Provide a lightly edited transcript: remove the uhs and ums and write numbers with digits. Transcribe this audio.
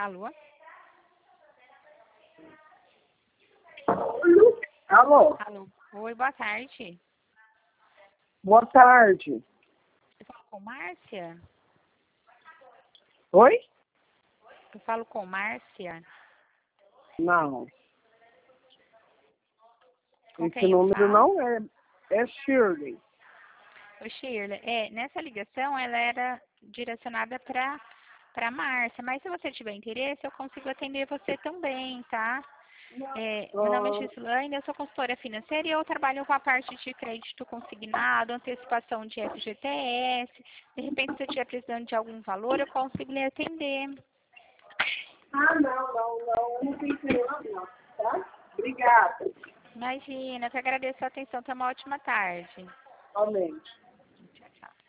Alô? Alô? Alô? Oi, boa tarde. Boa tarde. Eu falo com Márcia? Oi? Eu falo com Márcia? Não. Com Esse quem eu número falo? não é. É Shirley. Ô, Shirley, nessa ligação ela era direcionada para Márcia, mas se você tiver interesse, eu consigo atender você também, tá? Meu nome é Gislaine, eu sou consultora financeira e eu trabalho com a parte de crédito consignado, antecipação de FGTS. De repente, se você estiver precisando de algum valor, eu consigo lhe atender. Não. Eu não tenho celular, não. Tá? Obrigada. Imagina, eu que agradeço a atenção. Tenha uma ótima tarde. Realmente.